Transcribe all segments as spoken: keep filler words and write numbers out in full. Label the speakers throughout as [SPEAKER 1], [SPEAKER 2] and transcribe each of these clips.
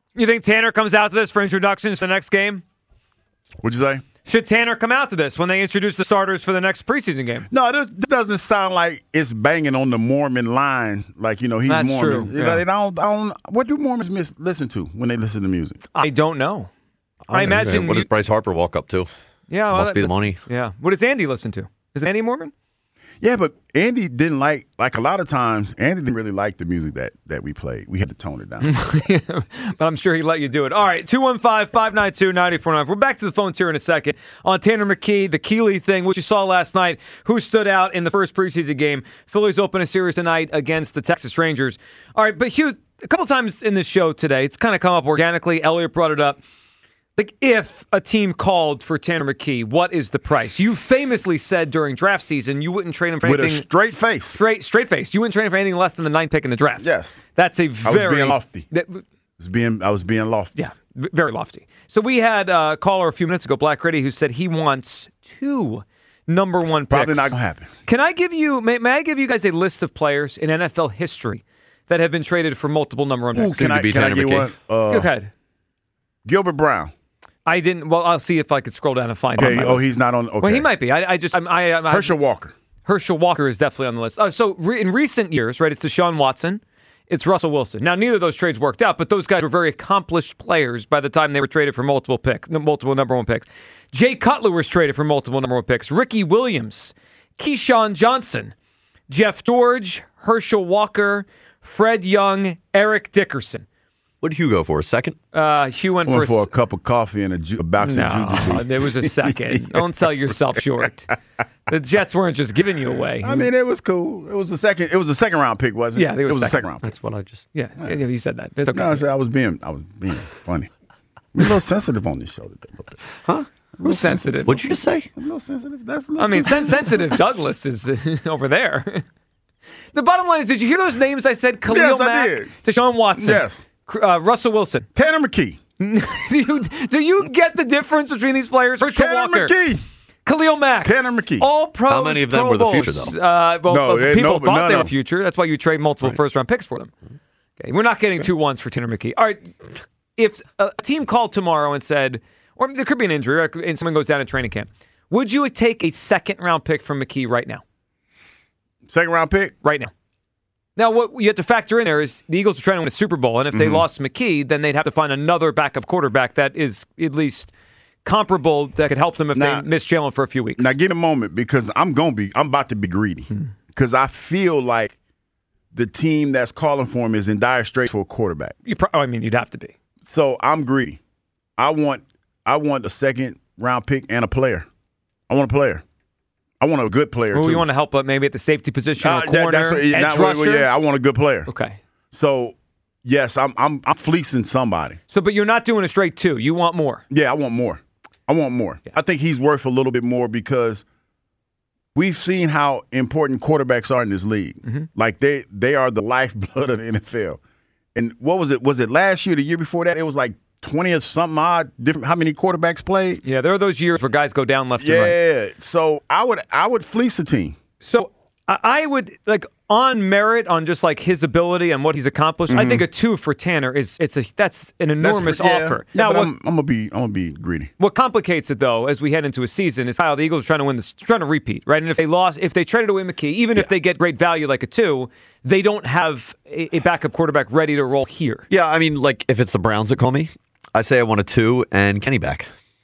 [SPEAKER 1] You think Tanner comes out to this for introductions to the next game?
[SPEAKER 2] What'd you say?
[SPEAKER 1] Should Tanner come out to this when they introduce the starters for the next preseason game?
[SPEAKER 2] No, this, this doesn't sound like it's banging on the Mormon line. Like, you know, he's
[SPEAKER 1] That's
[SPEAKER 2] Mormon.
[SPEAKER 1] true.
[SPEAKER 2] You
[SPEAKER 1] Yeah.
[SPEAKER 2] know, I don't, I don't, what do Mormons miss, listen to when they listen to music?
[SPEAKER 1] I don't know. I imagine.
[SPEAKER 3] What
[SPEAKER 1] you-
[SPEAKER 3] does Bryce Harper walk up to?
[SPEAKER 1] yeah, well,
[SPEAKER 3] Must
[SPEAKER 1] that-
[SPEAKER 3] be the money.
[SPEAKER 1] Yeah. What does Andy listen to? Is Andy Mormon?
[SPEAKER 2] Yeah, but Andy didn't like, like a lot of times, Andy didn't really like the music that, that we played. We had to tone it down.
[SPEAKER 1] But I'm sure he'd let you do it. All right, two one five, five nine two, nine four nine. We're back to the phones here in a second. On Tanner McKee, the Keeley thing, which you saw last night, who stood out in the first preseason game. Phillies open a series tonight against the Texas Rangers. All right, but Hugh, a couple times in this show today, it's kind of come up organically. Elliot brought it up. Like, if a team called for Tanner McKee, what is the price? You famously said during draft season you wouldn't trade him for
[SPEAKER 2] With
[SPEAKER 1] anything.
[SPEAKER 2] a straight face.
[SPEAKER 1] Straight, straight face. You wouldn't trade him for anything less than the ninth pick in the draft.
[SPEAKER 2] Yes.
[SPEAKER 1] That's a
[SPEAKER 2] I
[SPEAKER 1] very
[SPEAKER 2] was being lofty.
[SPEAKER 1] That,
[SPEAKER 2] I was being, I was being lofty.
[SPEAKER 1] yeah, v- very lofty. So we had a caller a few minutes ago, Black Critty, who said he wants two number one picks.
[SPEAKER 2] Probably not going to happen.
[SPEAKER 1] Can I give you? May, may I give you guys a list of players in N F L history that have been traded for multiple number one
[SPEAKER 2] Ooh,
[SPEAKER 1] picks?
[SPEAKER 2] can I,
[SPEAKER 3] be
[SPEAKER 2] can I
[SPEAKER 3] Tanner
[SPEAKER 2] get
[SPEAKER 3] McKee.
[SPEAKER 2] one? Uh,
[SPEAKER 1] Go ahead.
[SPEAKER 2] Gilbert Brown.
[SPEAKER 1] I didn't. Well, I'll see if I could scroll down and find.
[SPEAKER 2] Okay.
[SPEAKER 1] him on my
[SPEAKER 2] Oh,
[SPEAKER 1] list.
[SPEAKER 2] he's not on. Okay.
[SPEAKER 1] Well, he might be. I, I just. I'm, I, I'm,
[SPEAKER 2] Herschel Walker.
[SPEAKER 1] Herschel Walker is definitely on the list. Uh, so re- in recent years, right, it's Deshaun Watson, it's Russell Wilson. Now, neither of those trades worked out, but those guys were very accomplished players by the time they were traded for multiple picks, multiple number one picks. Jay Cutler was traded for multiple number one picks. Ricky Williams, Keyshawn Johnson, Jeff George, Herschel Walker, Fred Young, Eric Dickerson.
[SPEAKER 3] What did Hugh go for? A second?
[SPEAKER 1] Uh, Hugh went
[SPEAKER 2] Went
[SPEAKER 1] for,
[SPEAKER 2] for a cup of coffee and a, ju- a box
[SPEAKER 1] no,
[SPEAKER 2] of jujube.
[SPEAKER 1] there was a second. Don't sell yourself short. The Jets weren't just giving you away.
[SPEAKER 2] I mean, it was cool. It was the second. It was a second round pick, wasn't it?
[SPEAKER 1] Yeah, it was
[SPEAKER 2] it was a
[SPEAKER 1] second.
[SPEAKER 2] second round. Pick.
[SPEAKER 3] That's what I just.
[SPEAKER 1] Yeah, yeah, he said that. It's okay.
[SPEAKER 2] No, I, said I was being, I was being funny. I'm a little sensitive on this show today.
[SPEAKER 3] Huh?
[SPEAKER 1] Who's sensitive?
[SPEAKER 3] What'd you just say?
[SPEAKER 2] A little sensitive. That's a little
[SPEAKER 1] I mean, sen-
[SPEAKER 2] sensitive.
[SPEAKER 1] sensitive Douglas is uh, over there. The bottom line is, did you hear those names I said? Khalil
[SPEAKER 2] Yes, I
[SPEAKER 1] Mack,
[SPEAKER 2] did.
[SPEAKER 1] Deshaun Watson,
[SPEAKER 2] Yes.
[SPEAKER 1] uh, Russell Wilson.
[SPEAKER 2] Tanner McKee.
[SPEAKER 1] do, you, do you get the difference between these players? Herschel
[SPEAKER 2] Tanner
[SPEAKER 1] Walker,
[SPEAKER 2] McKee.
[SPEAKER 1] Khalil Mack,
[SPEAKER 2] Tanner McKee.
[SPEAKER 1] all pros.
[SPEAKER 3] How many of them
[SPEAKER 1] Pro
[SPEAKER 3] were the
[SPEAKER 1] Bowls.
[SPEAKER 3] future, though?
[SPEAKER 1] Uh, well,
[SPEAKER 2] No,
[SPEAKER 1] uh,
[SPEAKER 2] it-
[SPEAKER 1] people
[SPEAKER 2] no, but
[SPEAKER 1] thought
[SPEAKER 2] none
[SPEAKER 1] they were
[SPEAKER 2] of them.
[SPEAKER 1] future. That's why you trade multiple first round picks for them. Okay, we're not getting two ones for Tanner McKee. All right, if a team called tomorrow and said, or there could be an injury, or and someone goes down in training camp, would you take a second round pick from McKee right now?
[SPEAKER 2] Second round pick.
[SPEAKER 1] Right now. Now, what you have to factor in there is the Eagles are trying to win a Super Bowl, and if they
[SPEAKER 2] Mm-hmm.
[SPEAKER 1] lost McKee, then they'd have to find another backup quarterback that is at least comparable that could help them if
[SPEAKER 2] Now-
[SPEAKER 1] they miss Jalen for a few weeks.
[SPEAKER 2] Now, give me a moment because I'm gonna be. I'm about to be greedy because I feel like the team that's calling for him is in dire straits for a quarterback.
[SPEAKER 1] You pro- oh, I mean, you'd have to be.
[SPEAKER 2] So I'm greedy. I want. I want a second round pick and a player. I want a player. I want a good player
[SPEAKER 1] Who
[SPEAKER 2] too.
[SPEAKER 1] you want to help, but maybe at the safety position,
[SPEAKER 2] Uh,
[SPEAKER 1] or
[SPEAKER 2] that-
[SPEAKER 1] corner,
[SPEAKER 2] that's what-
[SPEAKER 1] edge
[SPEAKER 2] not- well,
[SPEAKER 1] rusher.
[SPEAKER 2] yeah, I want a good player.
[SPEAKER 1] Okay.
[SPEAKER 2] So yes, I'm. I'm. I'm fleecing somebody.
[SPEAKER 1] So, but you're not doing a straight two. You want more.
[SPEAKER 2] Yeah, I want more. I want more. I think he's worth a little bit more because we've seen how important quarterbacks are in this league.
[SPEAKER 1] Mm-hmm.
[SPEAKER 2] Like they they are the lifeblood of the N F L. And what was it? Was it last year, the year before that? It was like twenty or something odd different. How many quarterbacks played?
[SPEAKER 1] Yeah, there are those years where guys go down left and right.
[SPEAKER 2] Yeah. So I would I would fleece a team.
[SPEAKER 1] So I I would like on merit, on just like his ability and what he's accomplished. I think a two for Tanner is it's a that's an
[SPEAKER 2] Mm-hmm. That's-
[SPEAKER 1] enormous
[SPEAKER 2] yeah,
[SPEAKER 1] offer.
[SPEAKER 2] Yeah,
[SPEAKER 1] now,
[SPEAKER 2] but
[SPEAKER 1] what,
[SPEAKER 2] I'm, I'm gonna be I'm gonna be greedy.
[SPEAKER 1] what complicates it though, as we head into a season, is how the Eagles are trying to win this, trying to repeat, right? And if they lost, if they traded away McKee, even if they get great value like a two, they don't have a, a backup quarterback ready to roll here.
[SPEAKER 3] Yeah, I mean, like if it's the Browns that call me, I say I want a two and Kenny back.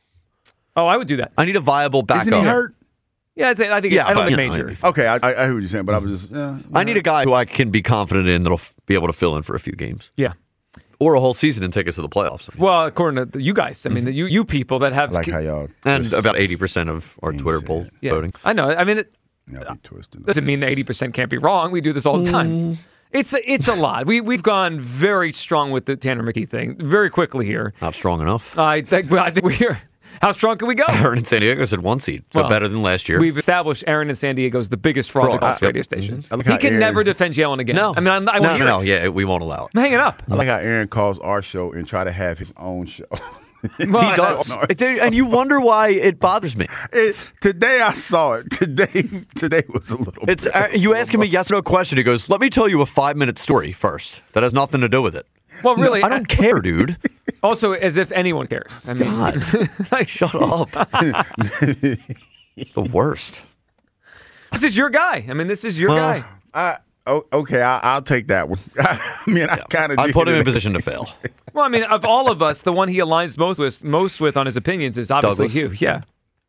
[SPEAKER 1] Oh, I would do that.
[SPEAKER 3] I need a viable backup.
[SPEAKER 2] Isn't he hurt?
[SPEAKER 1] Yeah, I'd say- I think
[SPEAKER 3] Yeah,
[SPEAKER 1] it's, I don't
[SPEAKER 3] but,
[SPEAKER 1] think
[SPEAKER 3] you know,
[SPEAKER 1] major.
[SPEAKER 3] it'd be
[SPEAKER 2] Okay, I, I I hear what you're saying, but I was just yeah,
[SPEAKER 3] I need a guy who I can be confident in that'll f- be able to fill in for a few games
[SPEAKER 1] Yeah.
[SPEAKER 3] or a whole season and take us to the playoffs.
[SPEAKER 1] Well, according to you guys, I mean, the, you you people that have
[SPEAKER 2] I like how y'all
[SPEAKER 3] And
[SPEAKER 2] twist-
[SPEAKER 3] about eighty percent of our Twitter
[SPEAKER 2] said.
[SPEAKER 3] poll
[SPEAKER 1] yeah,
[SPEAKER 3] voting.
[SPEAKER 1] I know. I mean, it
[SPEAKER 2] y'all be twisting.
[SPEAKER 1] doesn't mean that eighty percent can't be wrong. We do this all the time. It's a, it's a lot. We we've gone very strong with the Tanner McKee thing very quickly here.
[SPEAKER 3] Not strong enough.
[SPEAKER 1] I think well, I think we're how strong can we go?
[SPEAKER 3] Aaron in San Diego said one seed, so
[SPEAKER 1] Well,
[SPEAKER 3] better than last year.
[SPEAKER 1] We've established Aaron in San Diego is the biggest fraud
[SPEAKER 3] Fraud.
[SPEAKER 1] across
[SPEAKER 3] Yep.
[SPEAKER 1] radio station.
[SPEAKER 2] I like
[SPEAKER 1] He
[SPEAKER 2] how
[SPEAKER 1] can
[SPEAKER 2] Aaron-
[SPEAKER 1] never defend Jalen again.
[SPEAKER 3] no,
[SPEAKER 1] I mean, I, I
[SPEAKER 3] no,
[SPEAKER 1] want
[SPEAKER 3] no,
[SPEAKER 1] to hear
[SPEAKER 3] no.
[SPEAKER 1] it.
[SPEAKER 3] Yeah, we won't allow it.
[SPEAKER 1] I'm hanging up.
[SPEAKER 2] I like how Aaron calls our show and try to have his own show.
[SPEAKER 1] Well,
[SPEAKER 3] He does,
[SPEAKER 2] No.
[SPEAKER 3] It- and you wonder why it bothers me.
[SPEAKER 2] It- today I saw it. Today, today was a little.
[SPEAKER 3] It's
[SPEAKER 2] bit-
[SPEAKER 3] uh, you asking me yes or no question. He goes, "Let me tell you a five minute story first that has nothing to do with it."
[SPEAKER 1] Well, really,
[SPEAKER 3] I don't care, dude.
[SPEAKER 1] Also, as if anyone cares. I mean,
[SPEAKER 3] God,
[SPEAKER 1] like,
[SPEAKER 3] shut up. It's the worst.
[SPEAKER 1] This is your guy. I mean, this is your
[SPEAKER 3] Well,
[SPEAKER 1] guy.
[SPEAKER 2] I, oh, okay, I, I'll take that one. I mean, I kind of
[SPEAKER 3] I put him in a position to fail.
[SPEAKER 1] Well, I mean, of all of us, the one he aligns most with, most with on his opinions is obviously
[SPEAKER 3] Douglas.
[SPEAKER 1] you. Yeah.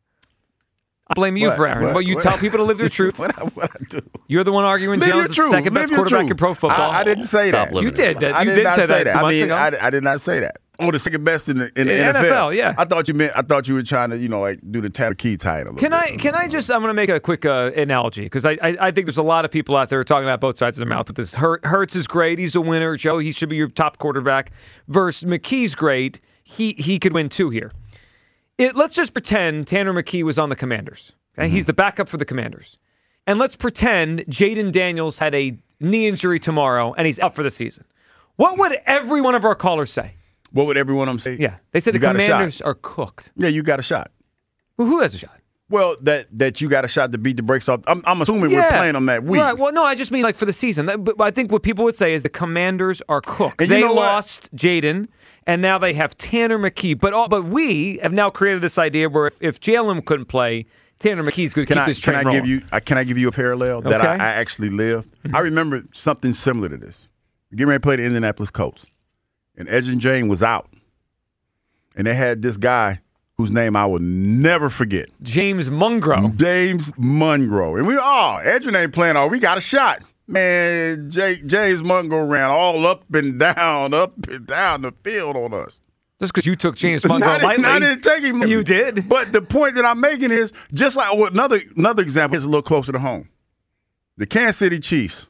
[SPEAKER 1] I blame you
[SPEAKER 2] What?
[SPEAKER 1] for Aaron.
[SPEAKER 2] What?
[SPEAKER 1] But you
[SPEAKER 2] What?
[SPEAKER 1] tell people to live their truth.
[SPEAKER 2] what, I, what I do?
[SPEAKER 1] You're the one arguing
[SPEAKER 2] Live
[SPEAKER 1] Jalen
[SPEAKER 2] your
[SPEAKER 1] is the
[SPEAKER 2] truth.
[SPEAKER 1] second
[SPEAKER 2] Live
[SPEAKER 1] best
[SPEAKER 2] your
[SPEAKER 1] quarterback
[SPEAKER 2] truth.
[SPEAKER 1] in pro football.
[SPEAKER 2] I, I didn't say
[SPEAKER 3] Stop
[SPEAKER 2] that.
[SPEAKER 3] living
[SPEAKER 1] You did. That.
[SPEAKER 2] I
[SPEAKER 1] You
[SPEAKER 2] did,
[SPEAKER 1] did
[SPEAKER 2] not
[SPEAKER 1] say
[SPEAKER 2] say
[SPEAKER 1] that,
[SPEAKER 2] that. I
[SPEAKER 1] months
[SPEAKER 2] mean,
[SPEAKER 1] ago.
[SPEAKER 2] I, I did not say that. Oh, the second best in the in the
[SPEAKER 1] In
[SPEAKER 2] N F L.
[SPEAKER 1] N F L, yeah.
[SPEAKER 2] I thought you meant. I thought you were trying to, you know, like do the Tanner Key title.
[SPEAKER 1] Can I can I just I'm going to make a quick uh, analogy because I, I I think there's a lot of people out there talking about both sides of their mouth with this. Hurt, Hurts is great, he's a winner. Joe, he should be your top quarterback. Versus McKee's great, he he could win too here. It, let's just pretend Tanner McKee was on the Commanders. Okay? Mm-hmm. He's the backup for the Commanders, and let's pretend Jaden Daniels had a knee injury tomorrow and he's out for the season. What would every one of our callers say?
[SPEAKER 2] What would everyone I'm saying?
[SPEAKER 1] Yeah, they said
[SPEAKER 2] You
[SPEAKER 1] the
[SPEAKER 2] got a shot.
[SPEAKER 1] Commanders are cooked.
[SPEAKER 2] Yeah, you got a shot.
[SPEAKER 1] Well, who has a shot?
[SPEAKER 2] Well, that that you got a shot to beat the brakes off. I'm, I'm assuming we're playing them that week.
[SPEAKER 1] Right. Well, no, I just mean like for the season. That- But I think what people would say is the Commanders are cooked.
[SPEAKER 2] And you
[SPEAKER 1] They
[SPEAKER 2] know what?
[SPEAKER 1] lost Jaden, and now they have Tanner McKee. But all, but we have now created this idea where if, if Jalen couldn't play, Tanner McKee's going to
[SPEAKER 2] Can
[SPEAKER 1] keep
[SPEAKER 2] I
[SPEAKER 1] this
[SPEAKER 2] can
[SPEAKER 1] train
[SPEAKER 2] I
[SPEAKER 1] rolling.
[SPEAKER 2] give you uh, can I give you a parallel that I,
[SPEAKER 1] Okay.
[SPEAKER 2] I actually live? I remember something similar to this. Getting ready to play the Indianapolis Colts, and Edgerrin James was out, and they had this guy whose name I will never forget,
[SPEAKER 1] James Mungro.
[SPEAKER 2] James Munro, and we oh Edgerrin ain't playing. Oh, we got a shot, man. Jay, James Munro ran all up and down, up and down the field on us.
[SPEAKER 1] Just because you took James Mungro
[SPEAKER 2] I, didn't,
[SPEAKER 1] lightly.
[SPEAKER 2] I didn't take him.
[SPEAKER 1] You did.
[SPEAKER 2] But the point that I'm making is just like well, another another example is a little closer to home. The Kansas City Chiefs.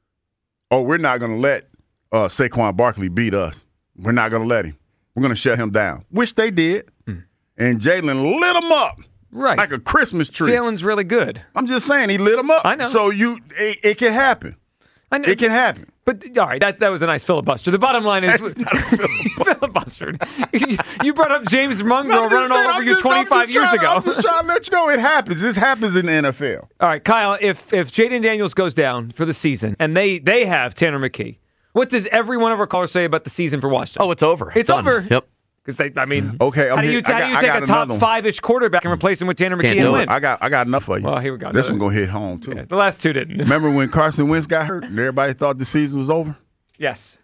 [SPEAKER 2] Oh, we're not going to let uh, Saquon Barkley beat us. We're not going to let him. We're going to shut him down, which they did.
[SPEAKER 1] Hmm.
[SPEAKER 2] And Jalen lit him up
[SPEAKER 1] Right.
[SPEAKER 2] like a Christmas tree.
[SPEAKER 1] Jalen's really good.
[SPEAKER 2] I'm just saying he lit him up.
[SPEAKER 1] I know.
[SPEAKER 2] So you, it, it can happen.
[SPEAKER 1] I know.
[SPEAKER 2] It can happen.
[SPEAKER 1] But all right, that that was a nice filibuster. The bottom line is
[SPEAKER 2] That's not a filibuster.
[SPEAKER 1] filibustered. You brought up James Mungro
[SPEAKER 2] I'm just
[SPEAKER 1] running
[SPEAKER 2] saying,
[SPEAKER 1] all over
[SPEAKER 2] I'm
[SPEAKER 1] you
[SPEAKER 2] just- I'm
[SPEAKER 1] twenty-five
[SPEAKER 2] just
[SPEAKER 1] years
[SPEAKER 2] trying to-
[SPEAKER 1] ago.
[SPEAKER 2] I'm just trying to let you know it happens. This happens in the N F L.
[SPEAKER 1] All right, Kyle, if if Jaden Daniels goes down for the season and they they have Tanner McKee, what does every one of our callers say about the season for Washington?
[SPEAKER 3] Oh, it's over.
[SPEAKER 1] It's
[SPEAKER 3] Done.
[SPEAKER 1] over.
[SPEAKER 3] Yep.
[SPEAKER 1] Because they, I mean,
[SPEAKER 2] Okay, I'm
[SPEAKER 1] how do you,
[SPEAKER 2] here- I
[SPEAKER 1] how
[SPEAKER 2] got-
[SPEAKER 1] do you
[SPEAKER 2] I
[SPEAKER 1] take
[SPEAKER 2] got
[SPEAKER 1] a top
[SPEAKER 2] another one.
[SPEAKER 1] five-ish quarterback and replace him with Tanner McKee
[SPEAKER 3] Can't
[SPEAKER 1] and
[SPEAKER 3] do
[SPEAKER 1] win?
[SPEAKER 3] it.
[SPEAKER 2] I got I got enough for you.
[SPEAKER 1] Well, here we go.
[SPEAKER 2] This
[SPEAKER 1] Another-
[SPEAKER 2] one gonna hit home too.
[SPEAKER 1] Yeah, the last two didn't.
[SPEAKER 2] Remember when Carson Wentz got hurt and everybody thought the season was over?
[SPEAKER 1] Yes.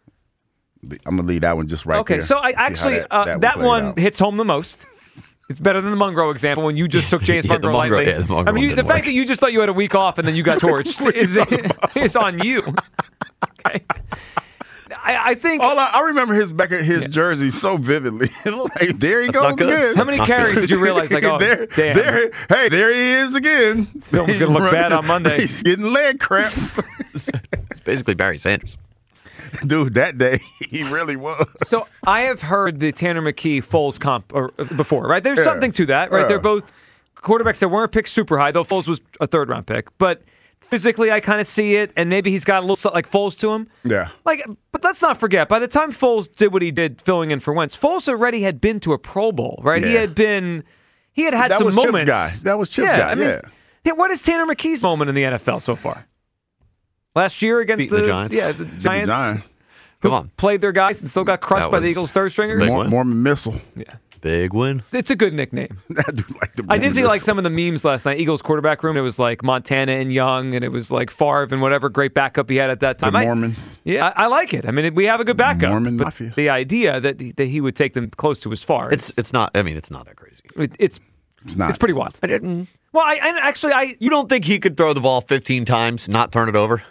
[SPEAKER 2] I'm gonna leave that one just right
[SPEAKER 1] Okay,
[SPEAKER 2] there.
[SPEAKER 1] so I
[SPEAKER 2] See how
[SPEAKER 1] actually
[SPEAKER 2] that,
[SPEAKER 1] uh,
[SPEAKER 2] that
[SPEAKER 1] that,
[SPEAKER 2] played
[SPEAKER 1] one
[SPEAKER 2] out.
[SPEAKER 1] hits home the most. It's better than the Mungro example when you just took James
[SPEAKER 3] Yeah, the
[SPEAKER 1] Mungro
[SPEAKER 3] Mungro-
[SPEAKER 1] lightly.
[SPEAKER 3] yeah, the Mungro
[SPEAKER 1] I mean, you,
[SPEAKER 3] one
[SPEAKER 1] the
[SPEAKER 3] didn't
[SPEAKER 1] fact
[SPEAKER 3] work.
[SPEAKER 1] that you just thought you had a week off and then you got torched is, is on you. Okay. I, I think.
[SPEAKER 2] All I, I remember his back at his jersey so vividly. like, there he
[SPEAKER 3] That's
[SPEAKER 2] goes
[SPEAKER 3] not good.
[SPEAKER 2] again.
[SPEAKER 1] How many
[SPEAKER 3] not
[SPEAKER 1] carries
[SPEAKER 3] good.
[SPEAKER 1] did you realize? Like, oh,
[SPEAKER 2] there,
[SPEAKER 1] damn.
[SPEAKER 2] there, hey, there he is again.
[SPEAKER 1] Film's gonna look bad on Monday.
[SPEAKER 2] He's getting leg cramps.
[SPEAKER 3] It's basically Barry Sanders.
[SPEAKER 2] Dude, that day he really was.
[SPEAKER 1] So I have heard the Tanner McKee Foles comp or, uh, before, right? There's
[SPEAKER 2] Yeah.
[SPEAKER 1] something to that, right?
[SPEAKER 2] Yeah.
[SPEAKER 1] They're both quarterbacks that weren't picked super high, though Foles was a third round pick. But physically, I kind of see it, and maybe he's got a little something like Foles to him.
[SPEAKER 2] Yeah.
[SPEAKER 1] Like, but let's not forget, by the time Foles did what he did filling in for Wentz, Foles already had been to a Pro Bowl, right? He
[SPEAKER 2] Yeah.
[SPEAKER 1] had been, he had had
[SPEAKER 2] That
[SPEAKER 1] some
[SPEAKER 2] was Chip's
[SPEAKER 1] moments.
[SPEAKER 2] guy. That was Chip's guy,
[SPEAKER 1] I mean,
[SPEAKER 2] yeah.
[SPEAKER 1] yeah. What is Tanner McKee's moment in the N F L so far? Last year against
[SPEAKER 3] Beating the Giants.
[SPEAKER 1] Yeah, the Giants.
[SPEAKER 2] Giant.
[SPEAKER 3] Come on.
[SPEAKER 1] Played their guys and still got crushed
[SPEAKER 3] That
[SPEAKER 1] by the
[SPEAKER 3] was
[SPEAKER 1] Eagles' third stringers.
[SPEAKER 3] big
[SPEAKER 2] Mor-
[SPEAKER 3] win.
[SPEAKER 2] Mormon missile.
[SPEAKER 1] Yeah.
[SPEAKER 3] Big win.
[SPEAKER 1] It's a good nickname.
[SPEAKER 2] I do like the
[SPEAKER 1] I did
[SPEAKER 2] Mormon
[SPEAKER 1] see like
[SPEAKER 2] missile.
[SPEAKER 1] some of the memes last night. Eagles quarterback room. It was like Montana and Young, and it was like Favre and whatever great backup he had at that
[SPEAKER 2] the
[SPEAKER 1] time. I-
[SPEAKER 2] Mormons.
[SPEAKER 1] yeah, I, I like it. I mean, we have a good backup.
[SPEAKER 2] Mormon
[SPEAKER 1] but
[SPEAKER 2] Mafia.
[SPEAKER 1] the idea that he, that he would take them close to as far.
[SPEAKER 3] It's it's not. I mean, it's not that crazy.
[SPEAKER 1] it, it's
[SPEAKER 2] It's not.
[SPEAKER 1] it's pretty wild.
[SPEAKER 3] I didn't.
[SPEAKER 1] Well, I, I actually I
[SPEAKER 3] You don't think he could throw the ball fifteen times, not turn it over?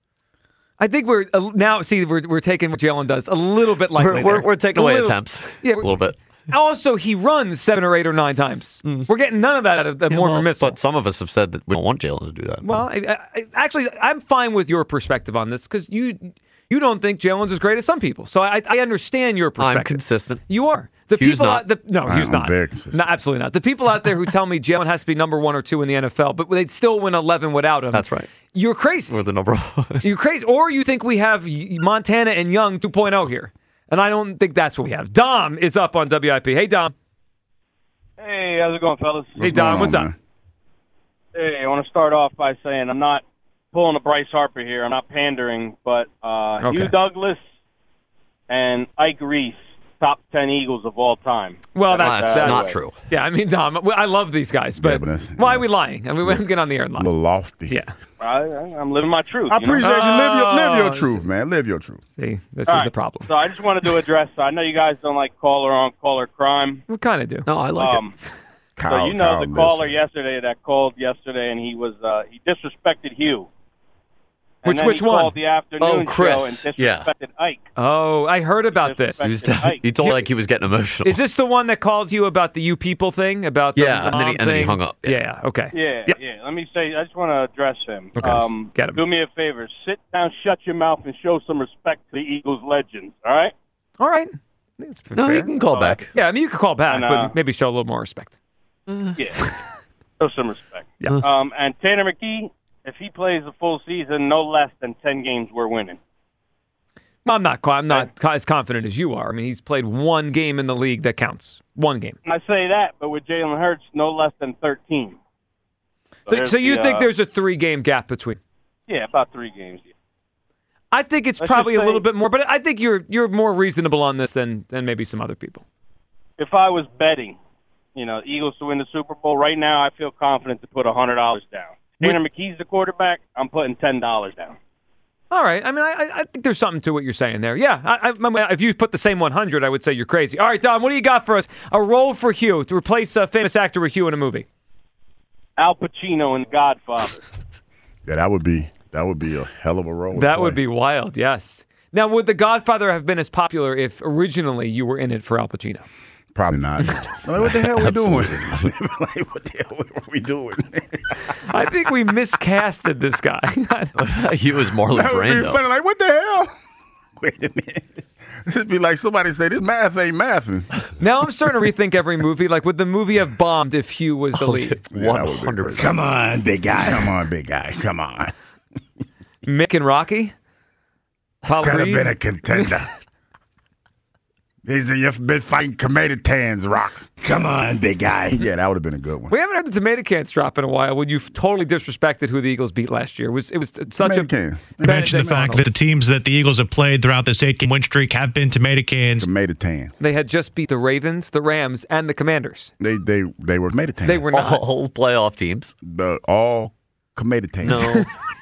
[SPEAKER 1] I think we're uh, now see we're we're taking what Jalen does a little bit lightly.
[SPEAKER 3] We're, we're,
[SPEAKER 1] there.
[SPEAKER 3] we're taking
[SPEAKER 1] A
[SPEAKER 3] away
[SPEAKER 1] little-
[SPEAKER 3] attempts.
[SPEAKER 1] Yeah,
[SPEAKER 3] a little bit.
[SPEAKER 1] Also, he runs seven or eight or nine times. We're getting none of that out of the Mormon
[SPEAKER 3] Well,
[SPEAKER 1] missile.
[SPEAKER 3] but some of us have said that we don't want Jalen to do that.
[SPEAKER 1] Well, I, I, actually, I'm fine with your perspective on this because you you don't think Jalen's as great as some people. So I, I understand your perspective.
[SPEAKER 3] I'm consistent.
[SPEAKER 1] You are. The
[SPEAKER 3] Hugh's
[SPEAKER 1] people
[SPEAKER 3] not.
[SPEAKER 1] Out, the, no,
[SPEAKER 2] I'm
[SPEAKER 1] Hugh's not.
[SPEAKER 2] very consistent.
[SPEAKER 1] No, absolutely not. The people out there who tell me Jalen has to be number one or two in the N F L, but they'd still win eleven without him.
[SPEAKER 3] That's right.
[SPEAKER 1] You're crazy.
[SPEAKER 3] We're the number one.
[SPEAKER 1] You're crazy. Or you think we have Montana and Young two point oh here. And I don't think that's what we have. Dom is up on W I P. Hey, Dom.
[SPEAKER 4] Hey, how's it going, fellas?
[SPEAKER 1] Hey,
[SPEAKER 2] What's
[SPEAKER 1] Dom,
[SPEAKER 2] going
[SPEAKER 1] what's
[SPEAKER 2] on,
[SPEAKER 1] up?
[SPEAKER 2] man?
[SPEAKER 4] Hey, I want to start off by saying I'm not pulling a Bryce Harper here. I'm not pandering, but uh,
[SPEAKER 1] Okay.
[SPEAKER 4] Hugh Douglas and Ike Reese top ten Eagles of all time.
[SPEAKER 1] Well, that's,
[SPEAKER 3] That's
[SPEAKER 1] that's
[SPEAKER 3] not true.
[SPEAKER 1] Yeah, I mean, Dom, I love these guys, but,
[SPEAKER 2] Yeah, but that's-
[SPEAKER 1] why are we lying? I mean, we have to get on the air and lie.
[SPEAKER 2] A little lofty.
[SPEAKER 1] Yeah.
[SPEAKER 4] I, I'm living my truth.
[SPEAKER 2] I
[SPEAKER 4] you know?
[SPEAKER 2] appreciate you. Live your, live your
[SPEAKER 1] Oh,
[SPEAKER 2] truth, man. Live your truth.
[SPEAKER 1] See, this
[SPEAKER 4] All
[SPEAKER 1] is
[SPEAKER 4] right,
[SPEAKER 1] the problem.
[SPEAKER 4] So I just wanted to address. I know you guys don't like caller on caller crime.
[SPEAKER 1] We kind of do.
[SPEAKER 3] No, I like
[SPEAKER 4] Um,
[SPEAKER 3] it.
[SPEAKER 4] so
[SPEAKER 2] Kyle,
[SPEAKER 4] you know
[SPEAKER 2] Kyle,
[SPEAKER 4] the
[SPEAKER 2] listen.
[SPEAKER 4] caller yesterday that called yesterday, and he was uh, he disrespected Hugh. And
[SPEAKER 1] Which-
[SPEAKER 4] then
[SPEAKER 1] which
[SPEAKER 4] he
[SPEAKER 1] one?
[SPEAKER 4] called the afternoon
[SPEAKER 3] Oh, Chris.
[SPEAKER 4] show and
[SPEAKER 3] Yeah.
[SPEAKER 4] disrespected Ike.
[SPEAKER 1] Oh, I heard about this.
[SPEAKER 3] He was.
[SPEAKER 4] Ike.
[SPEAKER 3] He told like he was getting emotional.
[SPEAKER 1] Is this the one that called you about the you people thing? About the
[SPEAKER 3] Yeah, and then he-
[SPEAKER 1] mom
[SPEAKER 3] and then he
[SPEAKER 1] thing?
[SPEAKER 3] hung up. Yeah.
[SPEAKER 1] Yeah, okay.
[SPEAKER 4] Yeah,
[SPEAKER 1] Yep.
[SPEAKER 4] yeah. Let me say, I just want to address him.
[SPEAKER 1] Okay.
[SPEAKER 4] Um,
[SPEAKER 1] Get him.
[SPEAKER 4] Do me a favor. Sit down, shut your mouth, and show some respect to the Eagles legends, all right?
[SPEAKER 1] All right. I think that's
[SPEAKER 3] No,
[SPEAKER 1] fair.
[SPEAKER 3] you can call
[SPEAKER 4] Uh,
[SPEAKER 3] back.
[SPEAKER 1] Yeah, I mean, you could call back,
[SPEAKER 4] And, uh,
[SPEAKER 1] but maybe show a little more respect.
[SPEAKER 4] Yeah. Show some respect.
[SPEAKER 1] Yeah.
[SPEAKER 4] Um, and Tanner McKee, if he plays a full season, no less than ten games, we're winning.
[SPEAKER 1] Well, I'm not. I'm not as confident as you are. I mean, he's played one game in the league that counts. One game.
[SPEAKER 4] I say that, but with Jalen Hurts, no less than thirteen.
[SPEAKER 1] So,
[SPEAKER 4] there's
[SPEAKER 1] so you
[SPEAKER 4] the,
[SPEAKER 1] think
[SPEAKER 4] uh,
[SPEAKER 1] there's a three-game gap between?
[SPEAKER 4] Yeah, about three games. Yeah.
[SPEAKER 1] I think it's
[SPEAKER 4] Let's
[SPEAKER 1] probably
[SPEAKER 4] just
[SPEAKER 1] a little
[SPEAKER 4] say-
[SPEAKER 1] bit more, but I think you're you're more reasonable on this than than maybe some other people.
[SPEAKER 4] If I was betting, you know, Eagles to win the Super Bowl, right now I feel confident to put one hundred dollars down. Tanner McKee's the quarterback, I'm putting ten dollars down.
[SPEAKER 1] All right. I mean, I, I think there's something to what you're saying there. Yeah. I, I, if you put the same one hundred, I would say you're crazy. All right, Don, what do you got for us? A role for Hugh to replace a famous actor with Hugh in a movie.
[SPEAKER 4] Al Pacino in Godfather.
[SPEAKER 2] Yeah, that would be that would be a hell of a role. to
[SPEAKER 1] That would
[SPEAKER 2] play.
[SPEAKER 1] be wild, yes. Now, would The Godfather have been as popular if originally you were in it for Al Pacino?
[SPEAKER 2] Probably not. Like, what the hell are we doing? Like, what the hell are we doing?
[SPEAKER 1] I think we miscasted this guy.
[SPEAKER 3] He was Marlon
[SPEAKER 2] That would be
[SPEAKER 3] Brando.
[SPEAKER 2] funny. Like, what the hell? Wait a minute. It'd be like somebody say, this math ain't mathing.
[SPEAKER 1] Now I'm starting to rethink every movie. Like, would the movie have bombed if Hugh was the lead?
[SPEAKER 2] Yeah, that
[SPEAKER 3] One
[SPEAKER 2] would be
[SPEAKER 3] hundred
[SPEAKER 2] crazy.
[SPEAKER 3] percent.
[SPEAKER 2] Come on, big guy. Come on, big guy. Come on.
[SPEAKER 1] Mick and Rocky? Paul
[SPEAKER 2] Could have
[SPEAKER 1] Reed?
[SPEAKER 2] been a contender. These are you've been fighting tomato cans, Rock. Come on, big guy. Yeah, that would have been a good one.
[SPEAKER 1] We haven't heard the tomato cans drop in a while. When you've totally disrespected who the Eagles beat last year, it was it was such
[SPEAKER 2] Tomato
[SPEAKER 1] a
[SPEAKER 2] can.
[SPEAKER 5] You mentioned the fact that the teams that the Eagles have played throughout this eight-game win streak have been tomato cans.
[SPEAKER 2] Tomato cans.
[SPEAKER 1] they had just beat the Ravens, the Rams, and the Commanders.
[SPEAKER 2] They they they were tomato cans.
[SPEAKER 1] They were not.
[SPEAKER 3] All playoff teams.
[SPEAKER 2] the, all tomato cans.
[SPEAKER 3] No.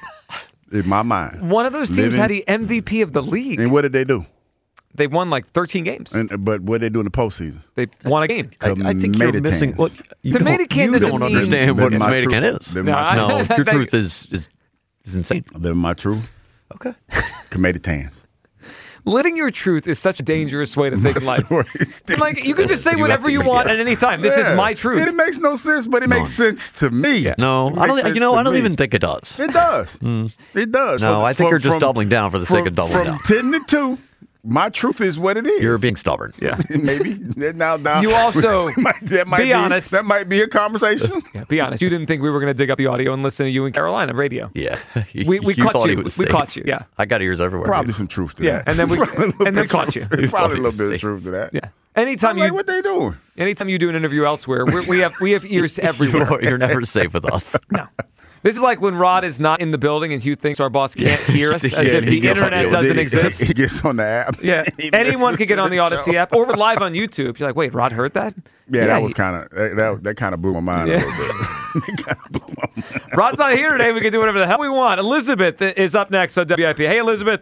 [SPEAKER 2] In my mind.
[SPEAKER 1] One of those teams
[SPEAKER 2] Living-
[SPEAKER 1] had the M V P of the league.
[SPEAKER 2] And what did they do?
[SPEAKER 1] They won like thirteen games.
[SPEAKER 2] And but what did they do in the postseason?
[SPEAKER 1] They won a game.
[SPEAKER 3] I, I think you're
[SPEAKER 2] Tomato
[SPEAKER 3] missing.
[SPEAKER 2] cans.
[SPEAKER 3] Look, you
[SPEAKER 1] Tomato
[SPEAKER 3] don't,
[SPEAKER 1] can
[SPEAKER 3] you
[SPEAKER 1] doesn't
[SPEAKER 3] don't
[SPEAKER 1] mean-
[SPEAKER 3] understand what a
[SPEAKER 2] Then my
[SPEAKER 3] tomato
[SPEAKER 2] truth-
[SPEAKER 3] can is.
[SPEAKER 2] then
[SPEAKER 1] No,
[SPEAKER 2] my
[SPEAKER 1] I-
[SPEAKER 2] truth-
[SPEAKER 3] No, your
[SPEAKER 1] Thank-
[SPEAKER 3] truth is, is is insane.
[SPEAKER 2] Then my truth.
[SPEAKER 3] Okay.
[SPEAKER 2] Tomato cans.
[SPEAKER 1] Living your truth is such a dangerous way to think in life. Like, you can just say
[SPEAKER 3] You
[SPEAKER 1] whatever
[SPEAKER 3] have to
[SPEAKER 1] you
[SPEAKER 3] make
[SPEAKER 1] want
[SPEAKER 3] it.
[SPEAKER 1] at any time. This is my truth.
[SPEAKER 2] It makes no sense, but it makes sense to me.
[SPEAKER 3] No,
[SPEAKER 2] It
[SPEAKER 3] I don't.
[SPEAKER 2] makes
[SPEAKER 3] You know,
[SPEAKER 2] sense
[SPEAKER 3] I
[SPEAKER 2] to
[SPEAKER 3] don't
[SPEAKER 2] me.
[SPEAKER 3] even think it does.
[SPEAKER 2] It does. It does.
[SPEAKER 3] No,
[SPEAKER 2] From-
[SPEAKER 3] I think
[SPEAKER 2] from-
[SPEAKER 3] you're just
[SPEAKER 2] from-
[SPEAKER 3] doubling down for the sake
[SPEAKER 2] from-
[SPEAKER 3] of doubling
[SPEAKER 2] from
[SPEAKER 3] down.
[SPEAKER 2] ten to two, my truth is what it is.
[SPEAKER 3] You're being stubborn.
[SPEAKER 1] Yeah.
[SPEAKER 2] Maybe now, now
[SPEAKER 1] You also-
[SPEAKER 2] might, that might
[SPEAKER 1] be
[SPEAKER 2] be,
[SPEAKER 1] honest.
[SPEAKER 2] That might be a conversation.
[SPEAKER 1] Yeah, be honest. You didn't think we were going to dig up the audio and listen to you in Carolina radio.
[SPEAKER 3] Yeah.
[SPEAKER 1] We- we
[SPEAKER 3] You
[SPEAKER 1] caught
[SPEAKER 3] thought
[SPEAKER 1] you.
[SPEAKER 3] he was
[SPEAKER 1] We
[SPEAKER 3] safe.
[SPEAKER 1] caught you, yeah.
[SPEAKER 3] I got ears everywhere.
[SPEAKER 2] Probably
[SPEAKER 3] dude.
[SPEAKER 2] some truth to
[SPEAKER 1] Yeah,
[SPEAKER 2] that.
[SPEAKER 1] and then we-
[SPEAKER 2] Probably a little
[SPEAKER 1] and then
[SPEAKER 2] bit-
[SPEAKER 1] caught you.
[SPEAKER 2] Probably
[SPEAKER 3] thought
[SPEAKER 2] a
[SPEAKER 3] he
[SPEAKER 2] little
[SPEAKER 3] was
[SPEAKER 2] bit of
[SPEAKER 3] safe.
[SPEAKER 2] truth to that.
[SPEAKER 1] Yeah. Anytime
[SPEAKER 2] I'm like,
[SPEAKER 1] you,
[SPEAKER 2] what they doing?
[SPEAKER 1] anytime you do an interview elsewhere, we're, we have we have ears everywhere.
[SPEAKER 3] You're, you're never safe with us.
[SPEAKER 1] No. This is like when Rod is not in the building and Hugh thinks our boss can't hear us, as
[SPEAKER 3] Yeah,
[SPEAKER 1] if
[SPEAKER 3] he's
[SPEAKER 1] the
[SPEAKER 3] not-
[SPEAKER 1] internet
[SPEAKER 3] yeah,
[SPEAKER 1] doesn't
[SPEAKER 2] He-
[SPEAKER 1] exist.
[SPEAKER 2] He gets on the app.
[SPEAKER 1] Yeah,
[SPEAKER 2] He
[SPEAKER 1] anyone
[SPEAKER 2] listens
[SPEAKER 1] can get
[SPEAKER 2] to
[SPEAKER 1] on the Odyssey
[SPEAKER 2] show.
[SPEAKER 1] app, or we're live on YouTube. You're like, wait, Rod heard that?
[SPEAKER 2] Yeah, that
[SPEAKER 1] he-
[SPEAKER 2] was kind of that. That kind of blew my mind
[SPEAKER 1] Yeah.
[SPEAKER 2] a little bit. It kinda blew my mind.
[SPEAKER 1] Rod's not here today. We can do whatever the hell we want. Elizabeth is up next on W I P. Hey, Elizabeth.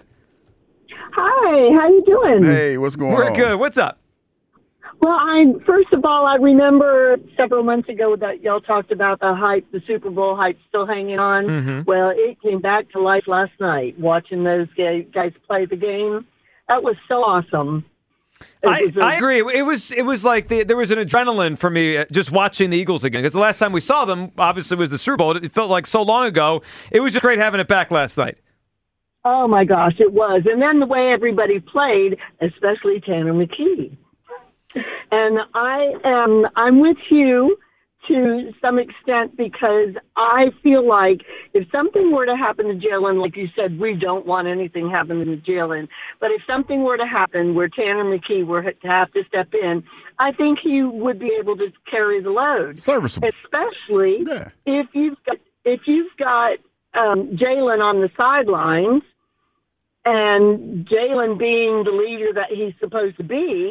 [SPEAKER 6] Hi, how you doing?
[SPEAKER 2] Hey, what's going
[SPEAKER 1] We're
[SPEAKER 2] on?
[SPEAKER 1] good. What's up?
[SPEAKER 6] Well, I first of all, I remember several months ago that y'all talked about the hype, the Super Bowl hype still hanging on.
[SPEAKER 1] Mm-hmm.
[SPEAKER 6] Well, it came back to life last night watching those ga- guys play the game. That was so awesome. It
[SPEAKER 1] I,
[SPEAKER 6] was a-
[SPEAKER 1] I agree. It was it was like the, there was an adrenaline for me uh, just watching the Eagles again, because the last time we saw them, obviously, was the Super Bowl. It felt like so long ago. It was just great having it back last night.
[SPEAKER 6] Oh my gosh, it was. And then the way everybody played, especially Tanner McKee. And I am I'm with you to some extent, because I feel like if something were to happen to Jalen, like you said, we don't want anything happening to Jalen, but if something were to happen where Tanner McKee were to have to step in, I think he would be able to carry the load.
[SPEAKER 2] Serviceable.
[SPEAKER 6] Especially
[SPEAKER 2] Yeah.
[SPEAKER 6] if you've got if you've got um, Jalen on the sidelines, and Jalen being the leader that he's supposed to be,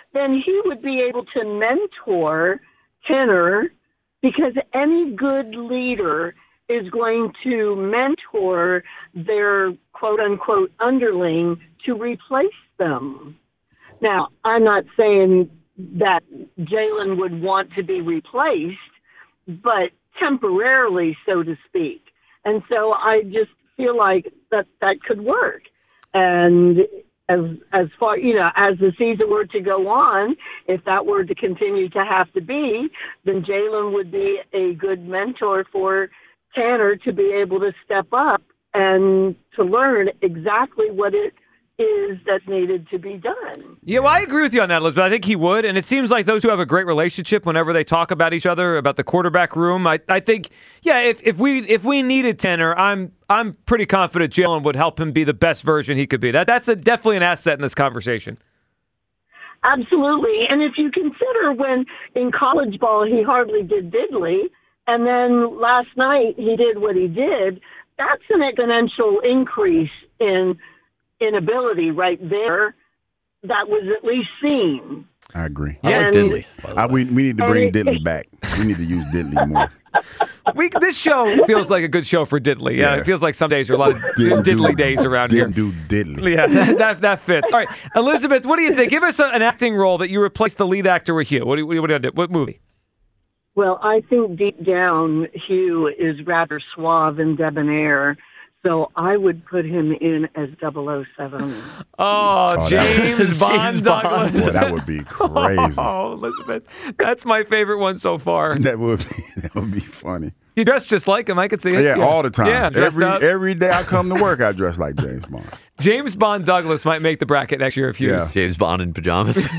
[SPEAKER 6] then he would be able to mentor Tanner, because any good leader is going to mentor their quote-unquote underling to replace them. Now, I'm not saying that Jalen would want to be replaced, but temporarily, so to speak. And so I just feel like that that could work. And as as far, you know, as the season were to go on, if that were to continue to have to be, then Jalen would be a good mentor for Tanner to be able to step up and to learn exactly what it is that needed to be done.
[SPEAKER 1] Yeah, well, I agree with you on that, Elizabeth. I think he would, and it seems like those two have a great relationship whenever they talk about each other, about the quarterback room. I, I think, yeah, if, if we if we needed Tanner, I'm I'm pretty confident Jalen would help him be the best version he could be. That That's a, definitely an asset in this conversation.
[SPEAKER 6] Absolutely, and if you consider when in college ball he hardly did diddly, and then last night he did what he did, that's an exponential increase in inability right there that was at least seen.
[SPEAKER 2] I agree.
[SPEAKER 3] I like Diddley.
[SPEAKER 2] I, we, we need to bring Diddley back. We need to use Diddley more.
[SPEAKER 1] We, this show feels like a good show for Diddley. Yeah,
[SPEAKER 2] Yeah.
[SPEAKER 1] It feels like some days are a lot of
[SPEAKER 2] Didn't
[SPEAKER 1] Diddley
[SPEAKER 2] do-
[SPEAKER 1] days around here.
[SPEAKER 2] Didn't do Diddley.
[SPEAKER 1] Yeah, that that fits. All right, Elizabeth, what do you think? Give us a, an acting role that you replace the lead actor with Hugh. What do you, what do you do? What movie?
[SPEAKER 6] Well, I think deep down Hugh is rather suave and debonair, so I would put him in as double oh seven.
[SPEAKER 1] Oh,
[SPEAKER 2] Oh, that-
[SPEAKER 1] James Bond
[SPEAKER 3] James Bond.
[SPEAKER 1] Douglas.
[SPEAKER 2] Boy, that would be crazy.
[SPEAKER 1] Oh, Elizabeth, that's my favorite one so far.
[SPEAKER 2] That would be that would be funny.
[SPEAKER 1] You dress just like him. I could see it.
[SPEAKER 2] Yeah, all the time.
[SPEAKER 1] Yeah, dressed
[SPEAKER 2] every
[SPEAKER 1] up.
[SPEAKER 2] every day I come to work, I dress like James Bond.
[SPEAKER 1] James Bond Douglas might make the bracket next year if Hughes.
[SPEAKER 2] Yeah.
[SPEAKER 3] James Bond in pajamas.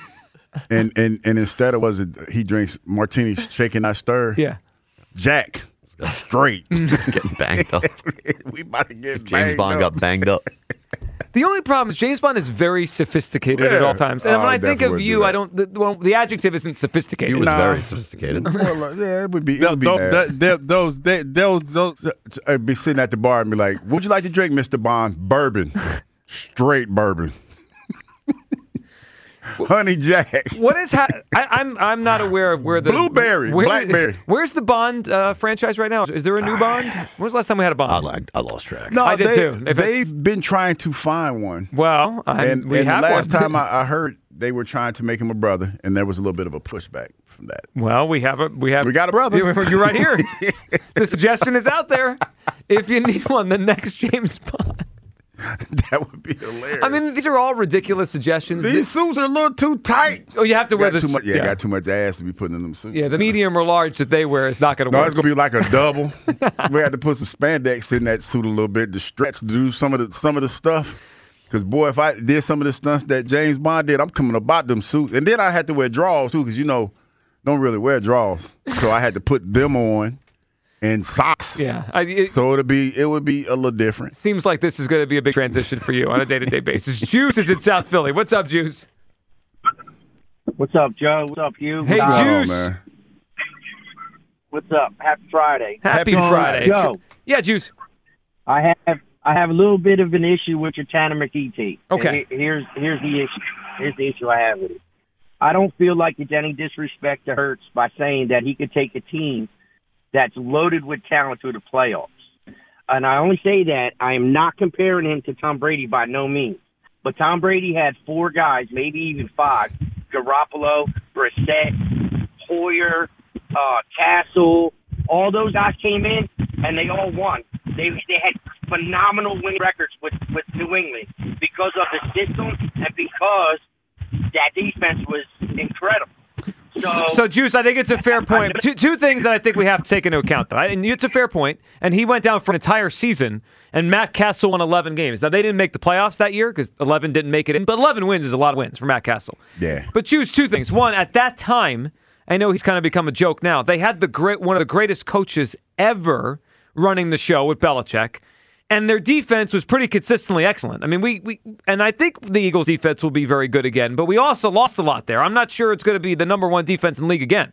[SPEAKER 2] And and and instead of was it he drinks martinis shaken not stirred.
[SPEAKER 1] Yeah.
[SPEAKER 2] Jack straight.
[SPEAKER 3] Just getting banged up.
[SPEAKER 2] We about to get
[SPEAKER 3] James
[SPEAKER 2] banged
[SPEAKER 3] Bond
[SPEAKER 2] up.
[SPEAKER 3] got banged up.
[SPEAKER 1] The only problem is James Bond is very sophisticated at
[SPEAKER 2] Yeah.
[SPEAKER 1] all times. And
[SPEAKER 2] Oh,
[SPEAKER 1] when I
[SPEAKER 2] I
[SPEAKER 1] think
[SPEAKER 2] definitely
[SPEAKER 1] of
[SPEAKER 2] would
[SPEAKER 1] you,
[SPEAKER 2] do
[SPEAKER 1] I
[SPEAKER 2] that.
[SPEAKER 1] don't. The, well, the adjective isn't sophisticated.
[SPEAKER 3] He was
[SPEAKER 2] Nah.
[SPEAKER 3] very sophisticated.
[SPEAKER 2] More like- yeah, it would be. It
[SPEAKER 7] Those,
[SPEAKER 2] would be
[SPEAKER 7] those,
[SPEAKER 2] bad.
[SPEAKER 7] those, those, they- those, those,
[SPEAKER 2] I'd be sitting at the bar and be like, "Would you like to drink, Mister Bond? Bourbon, straight bourbon, honey Jack."
[SPEAKER 1] What is? Ha- I, I'm I'm not aware of where the
[SPEAKER 2] Blueberry,
[SPEAKER 1] where-
[SPEAKER 2] blackberry.
[SPEAKER 1] Where's the Bond uh, franchise right now? Is there a new Bond? When was the last time we had a
[SPEAKER 3] I,
[SPEAKER 1] Bond?
[SPEAKER 3] like, I lost track.
[SPEAKER 2] No,
[SPEAKER 1] I did
[SPEAKER 2] they,
[SPEAKER 1] too. If it's-
[SPEAKER 2] They've been trying to find one,
[SPEAKER 1] Well, I,
[SPEAKER 2] and,
[SPEAKER 1] we
[SPEAKER 2] and the
[SPEAKER 1] have
[SPEAKER 2] last
[SPEAKER 1] one.
[SPEAKER 2] time I, I heard, they were trying to make him a brother, and there was a little bit of a pushback from that.
[SPEAKER 1] Well, we have a we have
[SPEAKER 2] We got a brother.
[SPEAKER 1] You're right here. The suggestion is out there. If you need one, the next James Bond.
[SPEAKER 2] That would be hilarious.
[SPEAKER 1] I mean, these are all ridiculous suggestions.
[SPEAKER 2] these
[SPEAKER 1] This-
[SPEAKER 2] suits are a little too tight.
[SPEAKER 1] oh, you have to wear
[SPEAKER 2] Got
[SPEAKER 1] this.
[SPEAKER 2] too much, yeah,
[SPEAKER 1] yeah.
[SPEAKER 2] got too much ass to be putting in them suits.
[SPEAKER 1] Yeah, the medium or large that they wear is not going to
[SPEAKER 2] No,
[SPEAKER 1] work.
[SPEAKER 2] it's gonna be like a double. We had to put some spandex in that suit a little bit to stretch, to do some of the some of the stuff. Because boy, if I did some of the stunts that James Bond did, I'm coming about them suits, and then I had to wear drawers too, because you know, don't really wear drawers, so I had to put them on and socks.
[SPEAKER 1] Yeah, I, it
[SPEAKER 2] So it'll be it would be a little different.
[SPEAKER 1] seems like this is going to be a big transition for you on a day-to-day basis. Juice is in South Philly. What's up, Juice?
[SPEAKER 4] What's up, Joe? What's up, you?
[SPEAKER 1] Hey,
[SPEAKER 2] What's going on,
[SPEAKER 1] Juice.
[SPEAKER 2] man?
[SPEAKER 4] What's up? Happy Friday.
[SPEAKER 1] Happy,
[SPEAKER 2] Happy
[SPEAKER 1] Friday.
[SPEAKER 4] Joe.
[SPEAKER 1] Yeah, Juice.
[SPEAKER 4] I have I have a little bit of an issue with your Tanner McKee team.
[SPEAKER 1] Okay.
[SPEAKER 4] And he- Here's here's the issue. Here's the issue I have with it. I don't feel like it's any disrespect to Hurts by saying that he could take a team that's loaded with talent to the playoffs. And I only say that I am not comparing him to Tom Brady by no means. But Tom Brady had four guys, maybe even five: Garoppolo, Brissett, Hoyer, uh, Castle. All those guys came in and they all won. They they had phenomenal win records with, with New England because of the system and because that defense was incredible. So,
[SPEAKER 1] So, Juice, I think it's a fair point. Two, two things that I think we have to take into account, though. And it's a fair point. And he went down for an entire season, and Matt Castle won eleven games. Now, they didn't make the playoffs that year because eleven didn't make it in, but eleven wins is a lot of wins for Matt Castle.
[SPEAKER 2] Yeah.
[SPEAKER 1] But, Juice, two things. One, at that time, I know he's kind of become a joke now. They had the great one of the greatest coaches ever running the show with Belichick. And their defense was pretty consistently excellent. I mean, we, we and I think the Eagles' defense will be very good again, but we also lost a lot there. I'm not sure it's going to be the number one defense in the league again.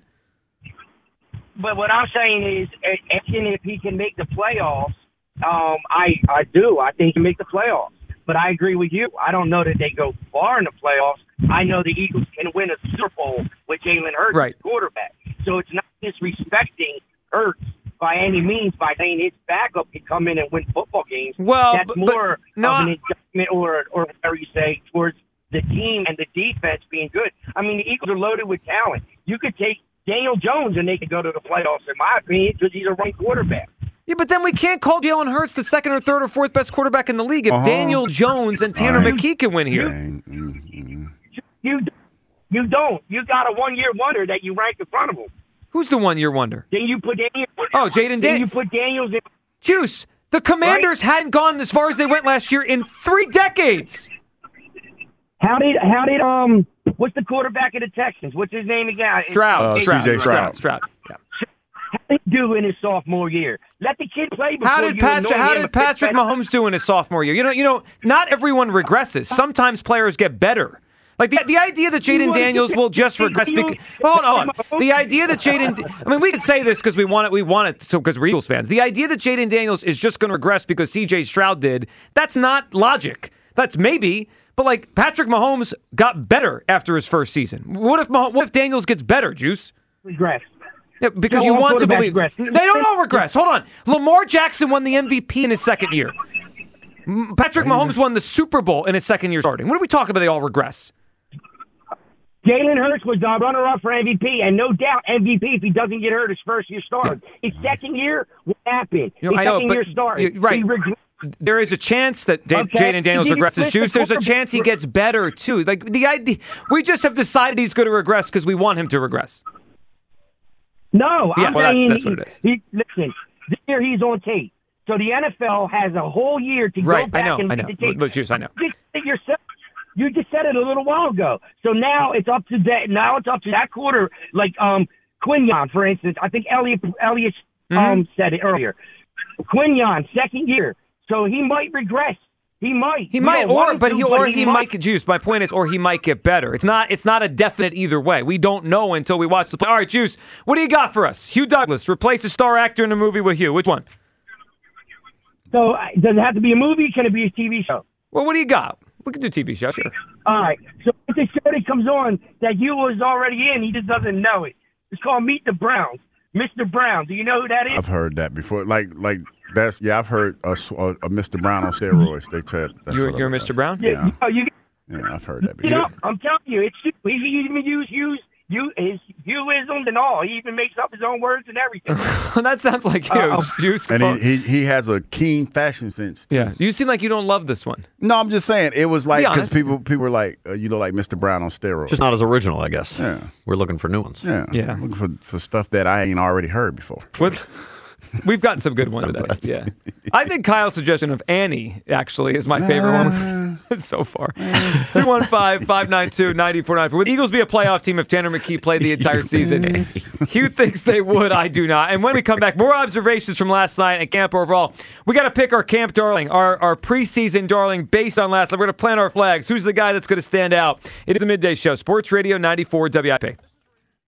[SPEAKER 4] but what I'm saying is, uh, even if he can make the playoffs, um, I I do. I think he can make the playoffs. But I agree with you. I don't know that they go far in the playoffs I know the Eagles can win a Super Bowl with Jalen Hurts
[SPEAKER 1] Right.
[SPEAKER 4] as quarterback. So it's not disrespecting Hurts by any means by saying his backup can come in and win football games.
[SPEAKER 1] Well,
[SPEAKER 4] that's
[SPEAKER 1] but-
[SPEAKER 4] more
[SPEAKER 1] but- no,
[SPEAKER 4] of an
[SPEAKER 1] I-
[SPEAKER 4] indictment or, or whatever you say, towards the team and the defense being good. I mean, the Eagles are loaded with talent. You could take Daniel Jones and they could go to the playoffs, in my opinion, because he's a running quarterback.
[SPEAKER 1] Yeah, but then we can't call Jalen Hurts the second or third or fourth best quarterback in the league if
[SPEAKER 2] Uh-huh.
[SPEAKER 1] Daniel Jones and Tanner
[SPEAKER 2] Right.
[SPEAKER 1] McKee can win here.
[SPEAKER 2] Dang, mm, mm.
[SPEAKER 4] You you don't. You got a one-year wonder that you rank in front of him.
[SPEAKER 1] Who's the one-year wonder?
[SPEAKER 4] Then you put Daniel.
[SPEAKER 1] Oh, Jaden
[SPEAKER 4] Then
[SPEAKER 1] Dan-
[SPEAKER 4] you put Daniels in.
[SPEAKER 1] Juice, the Commanders hadn't gone as far as they went last year in three decades.
[SPEAKER 4] How did how did um what's the quarterback of the Texans? What's his name again?
[SPEAKER 1] Stroud.
[SPEAKER 2] Uh,
[SPEAKER 1] Stroud.
[SPEAKER 2] C J
[SPEAKER 1] Stroud.
[SPEAKER 2] Stroud.
[SPEAKER 1] Stroud. Yeah.
[SPEAKER 4] How did he do in his sophomore year? Let the kid play before
[SPEAKER 1] How did
[SPEAKER 4] you
[SPEAKER 1] Patrick?
[SPEAKER 4] annoy
[SPEAKER 1] How
[SPEAKER 4] him
[SPEAKER 1] did
[SPEAKER 4] and pick
[SPEAKER 1] Patrick
[SPEAKER 4] that-
[SPEAKER 1] Mahomes do in his sophomore year? You know, you know, not everyone regresses. Sometimes players get better. Like the, the idea that Jaden Daniels will just regress because hold on, hold on. The idea that Jaden, I mean, we can say this because we want it, we want it, so because we're Eagles fans. The idea that Jaden Daniels is just going to regress because C J Stroud did, that's not logic. That's maybe, but like Patrick Mahomes got better after his first season. What if Mah- what if Daniels gets better, Juice?
[SPEAKER 4] regress?
[SPEAKER 1] Yeah, because
[SPEAKER 4] No,
[SPEAKER 1] you
[SPEAKER 4] all
[SPEAKER 1] want to
[SPEAKER 4] quarterbacks
[SPEAKER 1] believe
[SPEAKER 4] regress.
[SPEAKER 1] they don't all regress. Hold on, Lamar Jackson won the M V P in his second year. M- Patrick Mahomes won the Super Bowl in his second year starting. What are we talking about? They all regress.
[SPEAKER 4] Jalen Hurts was the runner-up for M V P, and no doubt M V P if he doesn't get hurt his first year started. His second year, what happened?
[SPEAKER 1] You know,
[SPEAKER 4] his
[SPEAKER 1] I know,
[SPEAKER 4] second
[SPEAKER 1] but
[SPEAKER 4] year started.
[SPEAKER 1] you- right.
[SPEAKER 4] He regre-
[SPEAKER 1] There is a chance that J-
[SPEAKER 4] Okay.
[SPEAKER 1] Jaden Daniels
[SPEAKER 4] He didn't
[SPEAKER 1] regresses.
[SPEAKER 4] flip
[SPEAKER 1] Juice,
[SPEAKER 4] the
[SPEAKER 1] there's a
[SPEAKER 4] quarterback.
[SPEAKER 1] chance he gets better too. Like the idea, we just have decided he's going to regress because we want him to regress.
[SPEAKER 4] No,
[SPEAKER 1] Yeah,
[SPEAKER 4] I'm
[SPEAKER 1] well, that's-
[SPEAKER 4] saying
[SPEAKER 1] that's what it is.
[SPEAKER 4] He, listen, this year he's on tape. So the N F L has a whole year to
[SPEAKER 1] Right,
[SPEAKER 4] go
[SPEAKER 1] I
[SPEAKER 4] back
[SPEAKER 1] know,
[SPEAKER 4] and
[SPEAKER 1] I
[SPEAKER 4] look
[SPEAKER 1] know.
[SPEAKER 4] at the tape.
[SPEAKER 1] Look, Juice, I know.
[SPEAKER 4] You just said it yourself. You just said it a little while ago. So now it's up to that. Now it's up to that quarter. Like um, Quinion, for instance. I think Elliot Elliot um
[SPEAKER 1] Mm-hmm.
[SPEAKER 4] said it earlier. Quinion, second year. So he might regress. He might.
[SPEAKER 1] He
[SPEAKER 4] We
[SPEAKER 1] might,
[SPEAKER 4] don't want
[SPEAKER 1] or
[SPEAKER 4] him
[SPEAKER 1] but
[SPEAKER 4] to,
[SPEAKER 1] he, or he, might. Juice. My point is, or he might get better. It's not. It's not a definite either way. We don't know until we watch the play. All right, Juice. What do you got for us? Hugh Douglas replace a star actor in a movie with Hugh. Which one?
[SPEAKER 4] So uh, does it have to be a movie? Can it be a T V show?
[SPEAKER 1] Well, what do you got? We can do T V show, sure.
[SPEAKER 4] All right. So it's a show that comes on that you was already in. He just doesn't know it. It's called Meet the Browns. Mister Brown. Do you know who that is?
[SPEAKER 2] I've heard that before. Like, like that's yeah. I've heard a, a, a Mister Brown on steroids. They said that's
[SPEAKER 1] You're,
[SPEAKER 2] what
[SPEAKER 1] you're
[SPEAKER 2] I've
[SPEAKER 1] Mister
[SPEAKER 2] heard.
[SPEAKER 1] Brown.
[SPEAKER 2] Yeah.
[SPEAKER 4] You, you,
[SPEAKER 2] Yeah, I've heard that
[SPEAKER 4] you
[SPEAKER 2] before.
[SPEAKER 4] know, I'm telling you, it's he, he even use use you his Hueisms and all. He even makes up his own words and everything.
[SPEAKER 1] That sounds like you,
[SPEAKER 4] Uh,
[SPEAKER 1] Juice.
[SPEAKER 2] And he, he he has a keen fashion sense. too.
[SPEAKER 1] yeah, you seem like you don't love this one.
[SPEAKER 2] No, I'm just saying it was like
[SPEAKER 1] Be
[SPEAKER 2] because
[SPEAKER 1] honest.
[SPEAKER 2] people people were like uh, you look like Mister Brown on steroids.
[SPEAKER 3] Just not as original, I guess.
[SPEAKER 2] Yeah.
[SPEAKER 3] We're looking for new ones.
[SPEAKER 2] yeah,
[SPEAKER 1] Yeah.
[SPEAKER 2] Looking for for stuff that I ain't already heard before.
[SPEAKER 1] What? We've gotten some good ones today. Yeah, I think Kyle's suggestion of Annie actually is my favorite one so far. two one five, five nine two, nine four nine four. Would the Eagles be a playoff team if Tanner McKee played the entire season? Hugh thinks they would. I do not. And when we come back, more observations from last night at camp overall. We got to pick our camp darling, our, our preseason darling based on last night. We're going to plant our flags. Who's the guy that's going to stand out? It is a midday show. Sports Radio ninety-four W I P.